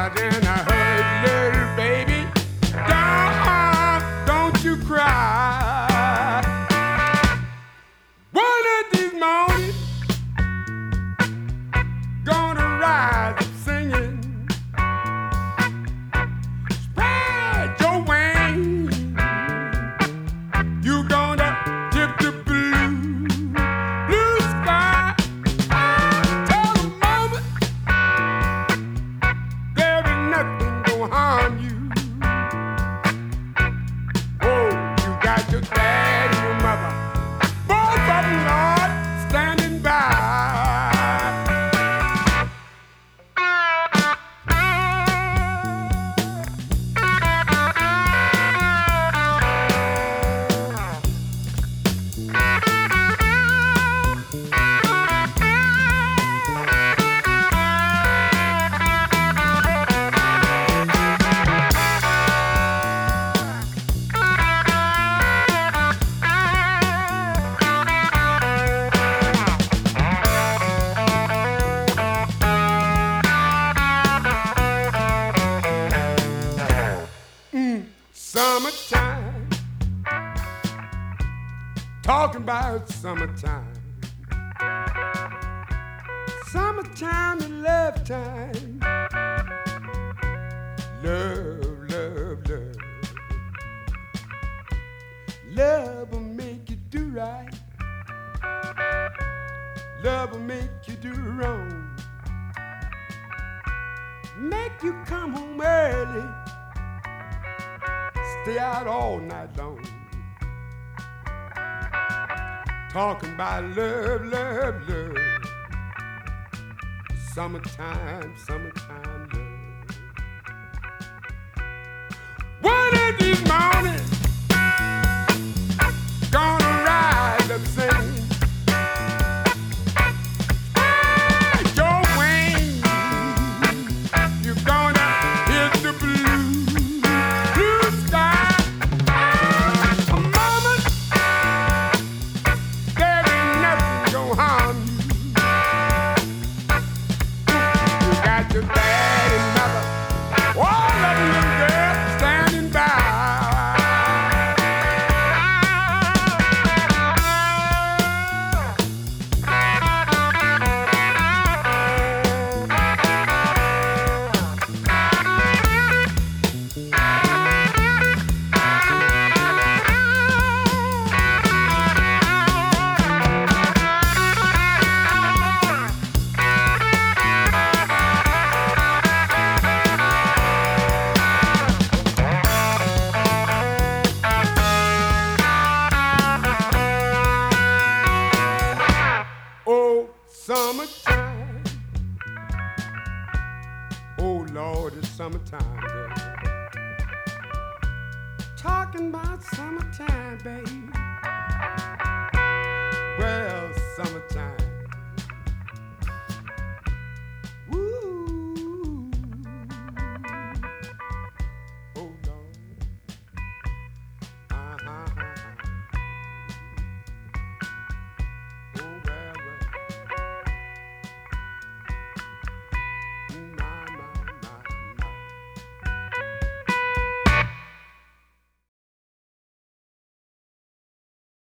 out in a hurry, little baby. Don't you cry. One of these mornings, gonna rise up singing. Spread your wings. You gonna tip the blue sky. Tell the moment there ain't nothing gonna harm you. Oh, you got your dad and your mother, both of them, Lord, standing by. Summertime, talking about summertime. Summertime and love time. Love, love, love. Love will make you do right. Love will make you do wrong. Make you come home early. Stay out all night long. Talking about love, love, love. Summertime, summertime love. One of these mornings, gonna rise up singing. Spread your wings. You're gonna hit the blue sky. A moment, there ain't nothing gonna harm you. You got your dad and mother, all of them little girls standing by. Oh, summertime. Oh, Lord, it's summertime, girl. Talking about summertime, baby. Well, summertime.